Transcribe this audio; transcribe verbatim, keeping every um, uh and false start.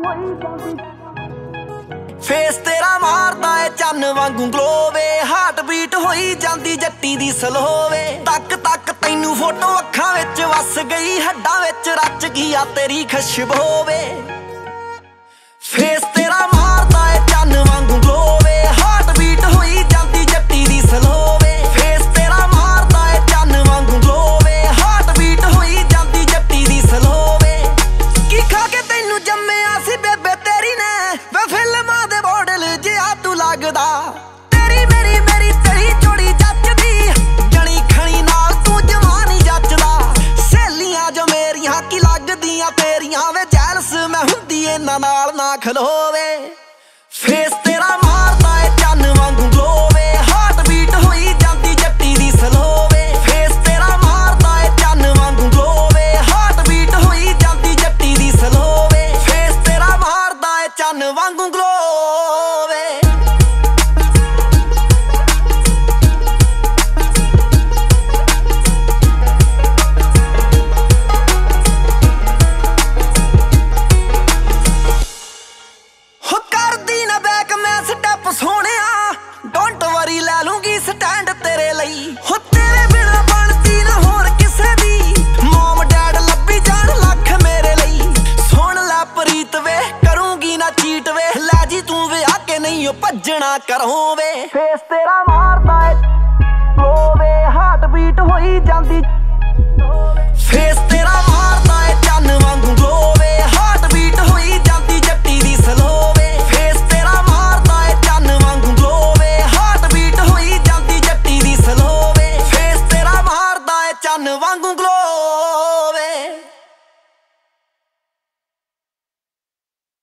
Face ਤੇਰਾ ਮਾਰਦਾ ਏ ਚੰਨ ਵਾਂਗੂ ਗਲੋ ਵੇ, ਹਾਰਟ ਬੀਟ ਹੋਈ ਜਾਂਦੀ ਜੱਟੀ ਦੀ ਸਲੋ ਵੇ। ਤੱਕ ਤੱਕ ਤੈਨੂੰ ਫੋਟੋ ਅੱਖਾਂ ਵਿੱਚ ਵਸ ਗਈ, ਹੱਡਾਂ ਵਿੱਚ ਰਚ ਗਈ ਆ ਤੇਰੀ ਖੁਸ਼ਬੂ ਵੇ। ਫੇਸ ਤੇਰਾ ਮਾਰਦਾ ਏ ਚੰਨ ਵਾਂਗੂ ਗਲੋ ਵੇ, ਹਾਰਟ ਬੀਟ ਹੋਈ ਜਾਂਦੀ ਜੱਟੀ ਦੀ ਸਲੋ ਵੇ। ਫੇਸ ਤੇਰਾ ਮਾਰਦਾ ਏ ਚੰਨ ਵਾਂਗੂ ਗਲੋ ਵੇ, ਹਾਰਟ ਬੀਟ ਹੋਈ ਜਾਂਦੀ ਜੱਟੀ ਦੀ ਸਲੋ ਵੇ। ਕੀ ਖਾ ਕੇ ਤੈਨੂੰ ਜੰਮਿਆ ਸੀ ਬੇਬੇ ਤੇਰੀ ਨੇ, ਵੇ ਫਿਲਮਾਂ ਦੇ ਮਾਡਲ ਜਿਹਾ ਤੂੰ ਲੱਗਦਾ। ਤੇਰੀ ਮੇਰੀ ਮੇਰੀ ਤੇਰੀ ਜੋੜੀ ਜੱਚਦੀ, ਜਣੀ ਖਣੀ ਨਾਲ ਤੂੰ ਜਵਾਨੀ ਜੱਚਦਾ। ਸਹੇਲੀਆਂ ਜੋ ਮੇਰੀਆਂ ਕੀ ਲੱਗਦੀਆਂ ਤੇਰੀਆਂ ਵੇ, ਜੈਲਸ ਮੈਂ ਹੁੰਦੀ ਇਹਨਾਂ ਨਾਲ ਨਾ ਖਲੋਵੇ। ਫੇਸ ਤੇਰਾ ਮਾਰਦਾ ਏ ਚੰਨ ਵਾਂਗੂ ਗਲੋ ਵੇ, ਹਾਰਟ ਬੀਟ ਹੋਈ ਜਾਂਦੀ ਜੱਟੀ ਦੀ ਸਲੋ ਵੇ। ਫੇਸ ਤੇਰਾ ਮਾਰਦਾ ਏ ਚੰਨ ਵਾਂਗੂ ਗਲੋ ਵੇ, ਹਾਰਟ ਬੀਟ ਹੋਈ ਜਾਂਦੀ ਜੱਟੀ ਦੀ ਸਲੋ ਵੇ। ਫੇਸ ਤੇਰਾ ਮਾਰਦਾ ਏ ਚੰਨ ਵਾਂਗੂ ਗਲੋ ਵੇ। ਹੋ ਕਰਦੀ ਨਾ ਬੈਕ ਮੈਂ ਸਟੈਪ ਸੋਹਣਿਆ, ਡੋਂਟ ਵਰੀ ਲੈ ਲੂੰਗੀ ਸਟੈਂਡ ਤੇਰੇ ਲਈ। ਹੋ ਤੇਰੇ ਬਿਨਾ ਬਣਦੀ ਨਾ ਹੋਰ ਕਿਸੇ ਦੀ, ਮੋਮ ਡੈਡ ਲੱਭੀ ਜਾਣ ਲੱਖ ਮੇਰੇ ਲਈ। ਸੁਣ ਲੈ ਪ੍ਰੀਤ ਵੇ ਕਰੂੰਗੀ ਨਾ ਚੀਟ ਵੇ, ਲੈ ਜੀ ਤੂੰ ਵਿਆਹ ਕੇ ਨਹੀਂ ਓ ਭੱਜਣਾ ਕਰੋ ਵੇ। ਫੇਸ ਤੇਰਾ ਮਾਰਦਾ ਏ ਗਲੋ ਵੇ, ਹਾਰਟ ਬੀਟ ਹੋਈ ਜਾਂਦੀ